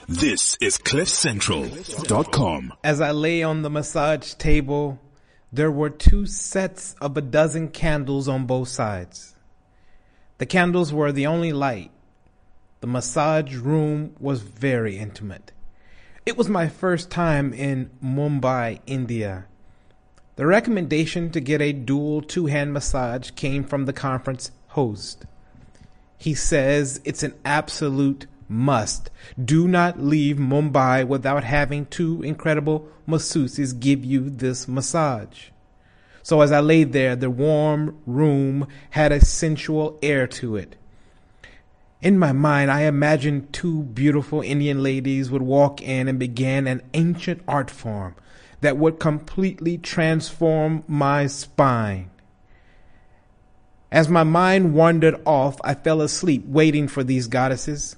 This is CliffCentral.com. As I lay on the massage table, there were 2 sets of a dozen candles on both sides. The candles were the only light. The massage room was very intimate. It was my first time in Mumbai, India. The recommendation to get a dual 2-hand massage came from the conference host. He says it's an absolute must. Do not leave Mumbai without having 2 incredible masseuses give you this massage. So as I lay there, the warm room had a sensual air to it. In my mind, I imagined 2 beautiful Indian ladies would walk in and begin an ancient art form that would completely transform my spine. As my mind wandered off, I fell asleep waiting for these goddesses.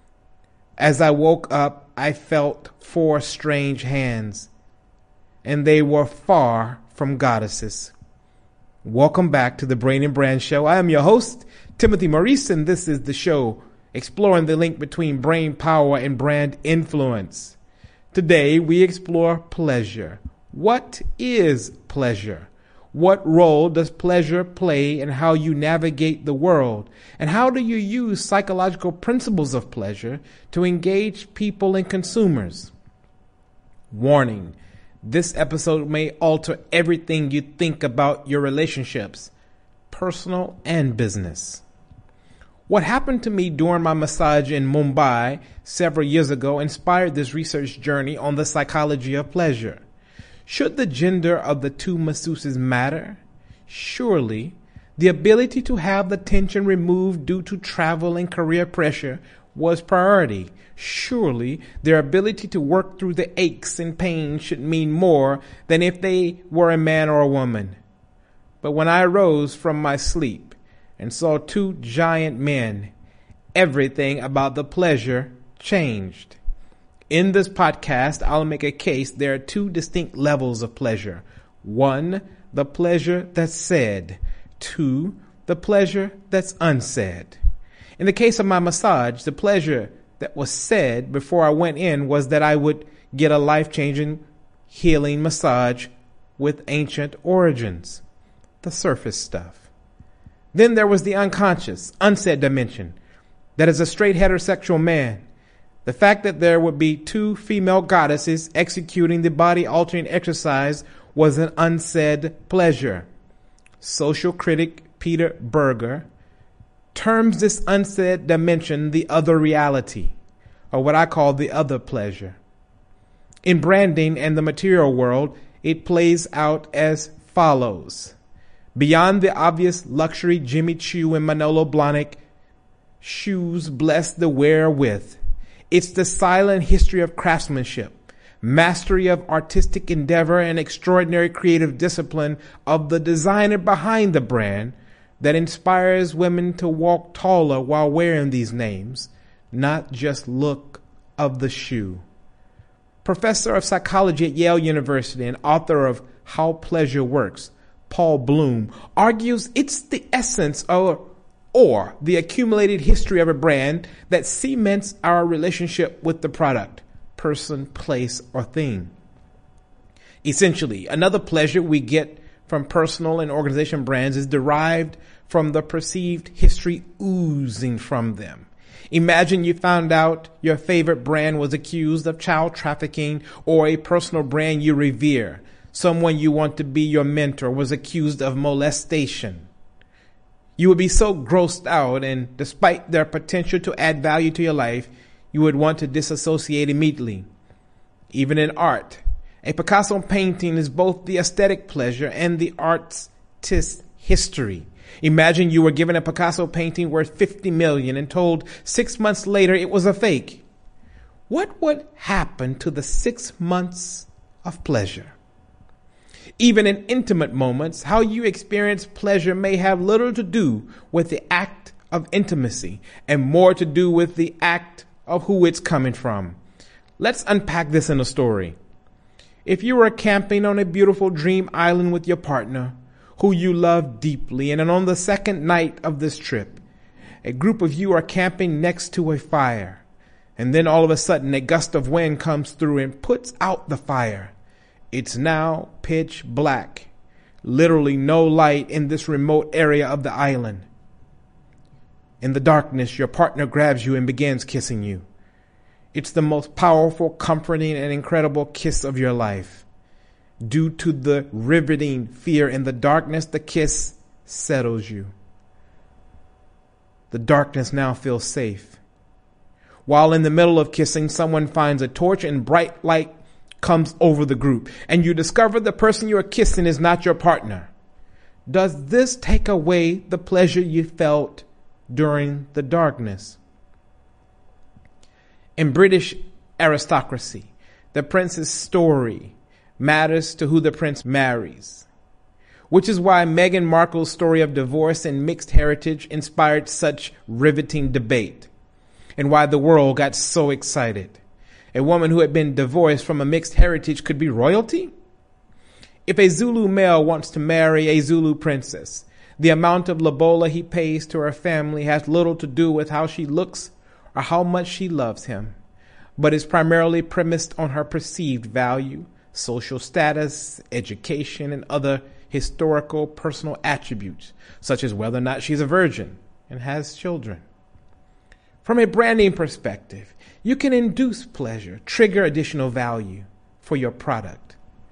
As I woke up, I felt 4 strange hands, and they were far from goddesses. Welcome back to the Brain and Brand Show. I am your host, Timothy Maurice, and this is the show exploring the link between brain power and brand influence. Today, we explore pleasure. What is pleasure? What role does pleasure play in how you navigate the world? And how do you use psychological principles of pleasure to engage people and consumers? Warning, this episode may alter everything you think about your relationships, personal and business. What happened to me during my massage in Mumbai several years ago inspired this research journey on the psychology of pleasure. Should the gender of the 2 masseuses matter? Surely, the ability to have the tension removed due to travel and career pressure was priority. Surely, their ability to work through the aches and pains should mean more than if they were a man or a woman. But when I rose from my sleep and saw 2 giant men, everything about the pleasure changed. In this podcast, I'll make a case there are 2 distinct levels of pleasure. 1, the pleasure that's said. 2, the pleasure that's unsaid. In the case of my massage, the pleasure that was said before I went in was that I would get a life-changing, healing massage with ancient origins. The surface stuff. Then there was the unconscious, unsaid dimension. That as a straight heterosexual man, the fact that there would be 2 female goddesses executing the body-altering exercise was an unsaid pleasure. Social critic Peter Berger terms this unsaid dimension the other reality, or what I call the other pleasure. In branding and the material world, it plays out as follows. Beyond the obvious luxury Jimmy Choo and Manolo Blahnik shoes bless the wearer with, it's the silent history of craftsmanship, mastery of artistic endeavor, and extraordinary creative discipline of the designer behind the brand that inspires women to walk taller while wearing these names, not just look of the shoe. Professor of psychology at Yale University and author of How Pleasure Works, Paul Bloom, argues it's the essence or the accumulated history of a brand that cements our relationship with the product, person, place, or thing. Essentially, another pleasure we get from personal and organization brands is derived from the perceived history oozing from them. Imagine you found out your favorite brand was accused of child trafficking, or a personal brand you revere, someone you want to be your mentor, was accused of molestation. You would be so grossed out, and despite their potential to add value to your life, you would want to disassociate immediately. Even in art, a Picasso painting is both the aesthetic pleasure and the artist's history. Imagine you were given a Picasso painting worth $50 million and told 6 months later it was a fake. What would happen to the 6 months of pleasure? Even in intimate moments, how you experience pleasure may have little to do with the act of intimacy and more to do with the act of who it's coming from. Let's unpack this in a story. If you were camping on a beautiful dream island with your partner, who you love deeply, and on the second night of this trip, a group of you are camping next to a fire. And then all of a sudden a gust of wind comes through and puts out the fire. It's now pitch black. Literally no light in this remote area of the island. In the darkness, your partner grabs you and begins kissing you. It's the most powerful, comforting, and incredible kiss of your life. Due to the riveting fear in the darkness, the kiss settles you. The darkness now feels safe. While in the middle of kissing, someone finds a torch and bright light comes over the group, and you discover the person you are kissing is not your partner. Does this take away the pleasure you felt during the darkness? In British aristocracy, the prince's story matters to who the prince marries, which is why Meghan Markle's story of divorce and mixed heritage inspired such riveting debate, and why the world got so excited. A woman who had been divorced from a mixed heritage could be royalty? If a Zulu male wants to marry a Zulu princess, the amount of lobola he pays to her family has little to do with how she looks or how much she loves him, but is primarily premised on her perceived value, social status, education, and other historical personal attributes, such as whether or not she's a virgin and has children. From a branding perspective, you can induce pleasure, trigger additional value for your product.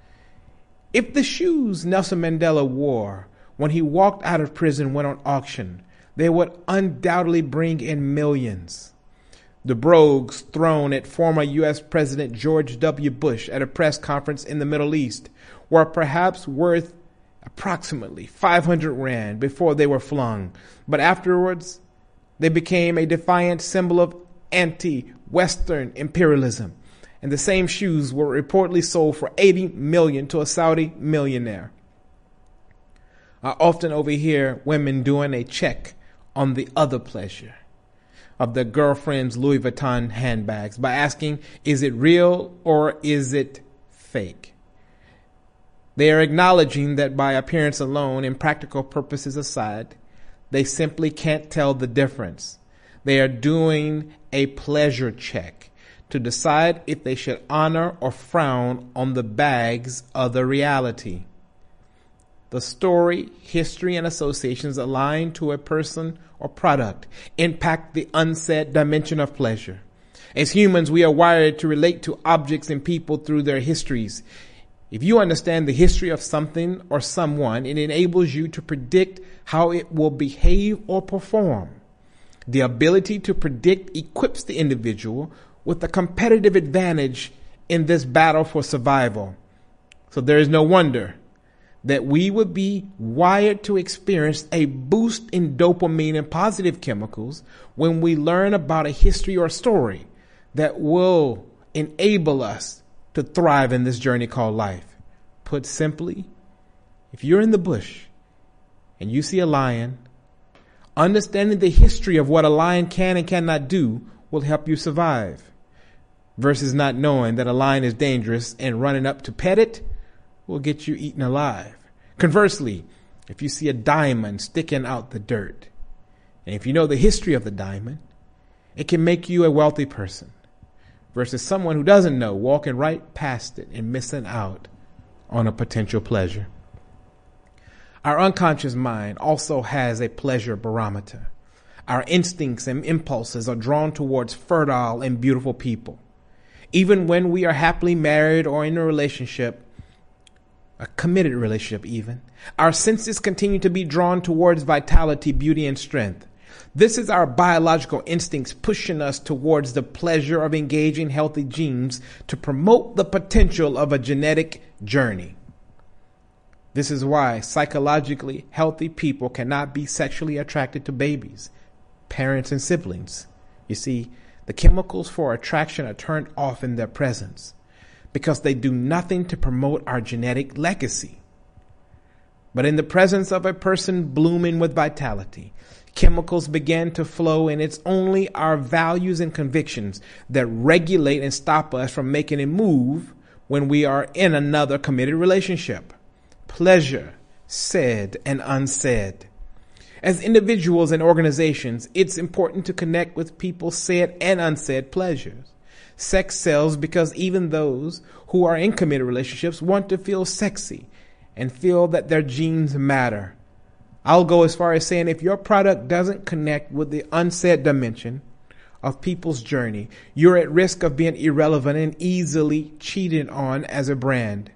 If the shoes Nelson Mandela wore when he walked out of prison went on auction, they would undoubtedly bring in millions. The brogues thrown at former U.S. President George W. Bush at a press conference in the Middle East were perhaps worth approximately 500 rand before they were flung, but afterwards they became a defiant symbol of anti-Western imperialism, and the same shoes were reportedly sold for 80 million to a Saudi millionaire. I often overhear women doing a check on the other pleasure of their girlfriend's Louis Vuitton handbags by asking, is it real or is it fake? They are acknowledging that by appearance alone and practical purposes aside, they simply can't tell the difference. They are doing a pleasure check to decide if they should honor or frown on the bag's other reality. The story, history, and associations aligned to a person or product impact the unsaid dimension of pleasure. As humans, we are wired to relate to objects and people through their histories. If you understand the history of something or someone, it enables you to predict how it will behave or perform. The ability to predict equips the individual with a competitive advantage in this battle for survival. So there is no wonder that we would be wired to experience a boost in dopamine and positive chemicals when we learn about a history or story that will enable us to thrive in this journey called life. Put simply, if you're in the bush and you see a lion, understanding the history of what a lion can and cannot do will help you survive, versus not knowing that a lion is dangerous and running up to pet it will get you eaten alive. Conversely, if you see a diamond sticking out the dirt, and if you know the history of the diamond, it can make you a wealthy person, versus someone who doesn't know walking right past it and missing out on a potential pleasure. Our unconscious mind also has a pleasure barometer. Our instincts and impulses are drawn towards fertile and beautiful people. Even when we are happily married or in a relationship, a committed relationship even, our senses continue to be drawn towards vitality, beauty, and strength. This is our biological instincts pushing us towards the pleasure of engaging healthy genes to promote the potential of a genetic journey. This is why psychologically healthy people cannot be sexually attracted to babies, parents, and siblings. You see, the chemicals for attraction are turned off in their presence because they do nothing to promote our genetic legacy. But in the presence of a person blooming with vitality, chemicals begin to flow, and it's only our values and convictions that regulate and stop us from making a move when we are in another committed relationship. Pleasure, said and unsaid. As individuals and organizations, it's important to connect with people's said and unsaid pleasures. Sex sells because even those who are in committed relationships want to feel sexy and feel that their genes matter. I'll go as far as saying if your product doesn't connect with the unsaid dimension of people's journey, you're at risk of being irrelevant and easily cheated on as a brand.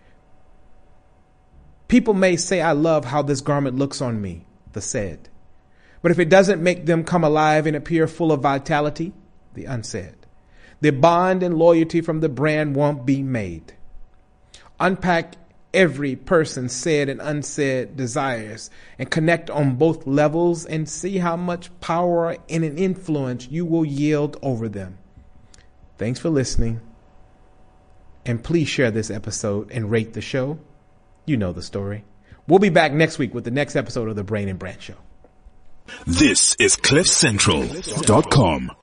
People may say, I love how this garment looks on me, the said. But if it doesn't make them come alive and appear full of vitality, the unsaid, the bond and loyalty from the brand won't be made. Unpack every person's said and unsaid desires and connect on both levels and see how much power and an influence you will yield over them. Thanks for listening. And please share this episode and rate the show. You know the story. We'll be back next week with the next episode of the Brain and Brand Show. This is CliffCentral.com.